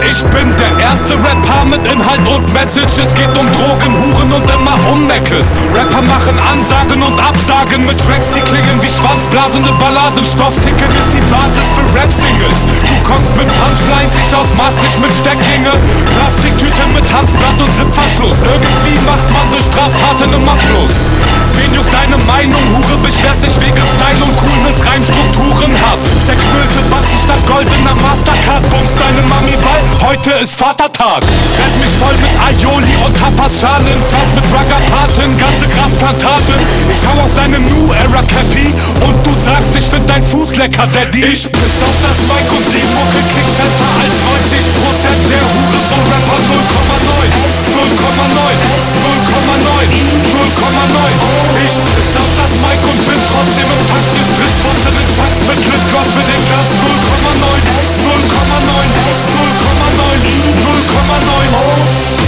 Ich bin der erste Rapper mit Inhalt und Message. Es geht um Drogen, Huren und immer um Meckes. Rapper machen Ansagen und Absagen mit Tracks, die klingen wie schwanzblasende Balladen. Stoffticket ist die Basis für Rap-Singles. Du kommst mit Punchlines, ich aus Maastricht mit Stecklinge. Plastiktüte mit Tanzblatt und Zipverschluss. Irgendwie macht man durch Straftaten immer plus. Wen juckt deine Meinung? Hure, beschwerst dich wegen Style und Coolness, Reimstrukturen hab. Zerknüllte Batzen statt goldener Mastercard. Bums deine Mami, weil heute ist Vatertag. Fress mich voll mit Aioli und Tapas-Schalen. Pflanz mit Ruggerpaten, ganze Grasplantagen. Ich hau auf deine New Era Cappy und du sagst, ich find dein Fuß lecker, Daddy. Ich piss auf das Mic und die Mucke klingt fetter als 90% der Hurensohn-Rapper. 0,9, 0,9, 0,9, 0,9. Ich piss auf das Mic und bin trotzdem im Takt. Ihr Strich fotze den Tax mit Lipgloss für den Glanz. 0,9, 0,9, 0,9, 0,9.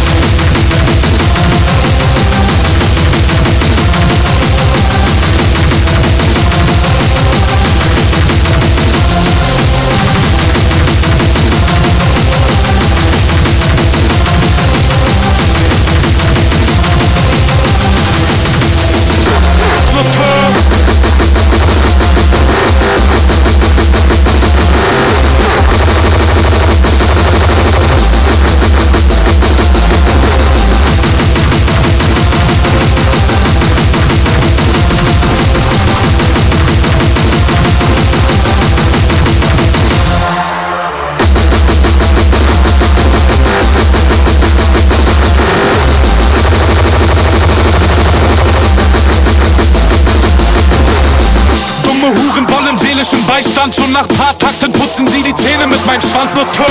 Huren wollen seelischen Beistand. Schon nach paar Takten putzen sie die Zähne mit meinem Schwanz. Noteur.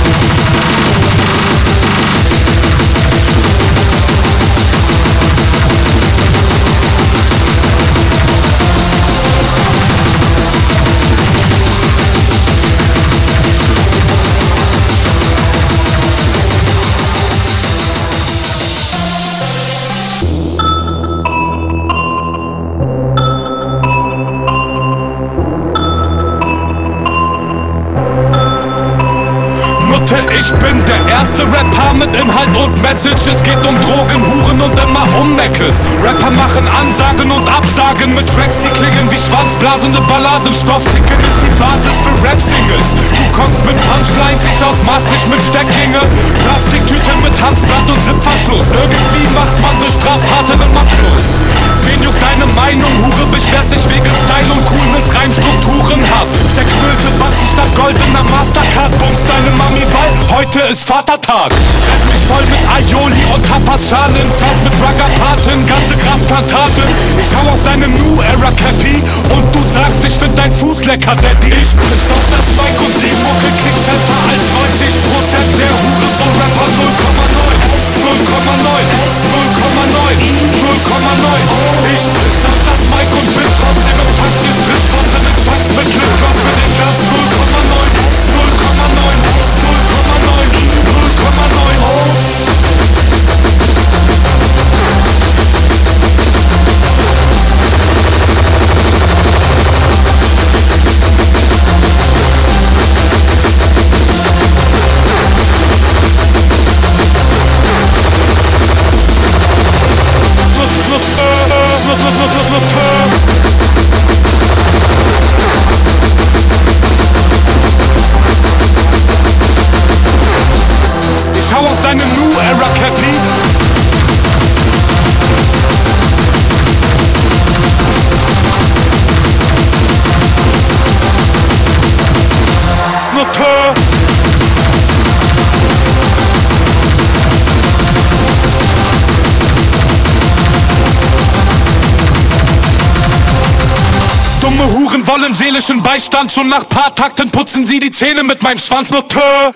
Ich bin der erste Rapper mit Inhalt und Message. Es geht um Drogen, Huren und immer um Meckes. Rapper machen Ansagen und Absagen mit Tracks, die klingen wie schwanzblasende Balladen. Stoffticket ist die Basis für Rap-Singles. Du kommst mit Punchlines, ich aus Maastricht mit Stecklinge. Plastiktüte mit Tanzblatt und Zipverschluss. Irgendwie macht man durch Straftaten immer plus. Wen juckt deine Meinung? Hure, beschwerst dich wegen Style und Coolness, Reimstrukturen hab. Zerknüllte Batzen statt goldener Mastercard. Bums deine Mami, weil heute ist Vatertag. Fress mich voll mit Aioli und Tapas-Schalen. Pflanz mit Ruggerpaten, ganze Grasplantagen. Ich hau auf deine New Era Cappy und du sagst, ich find dein Fuß lecker, Daddy. Ich piss auf das Mic und die Mucke klingt fetter als 90% der Hurensohn-Rapper. 0,9, 0,9, 0,9, 0,9. Ich piss auf das Mic und bin trotzdem im Takt. Ihr Strich fotze den Tax mit Lipgloss für den Glanz. 0,9, 0,9, 0,9, 0,9. Ich hau auf deine New Era Cappy. Noteur. Dumme Huren wollen seelischen Beistand. Schon nach paar Takten putzen sie die Zähne mit meinem Schwanz. Noteur.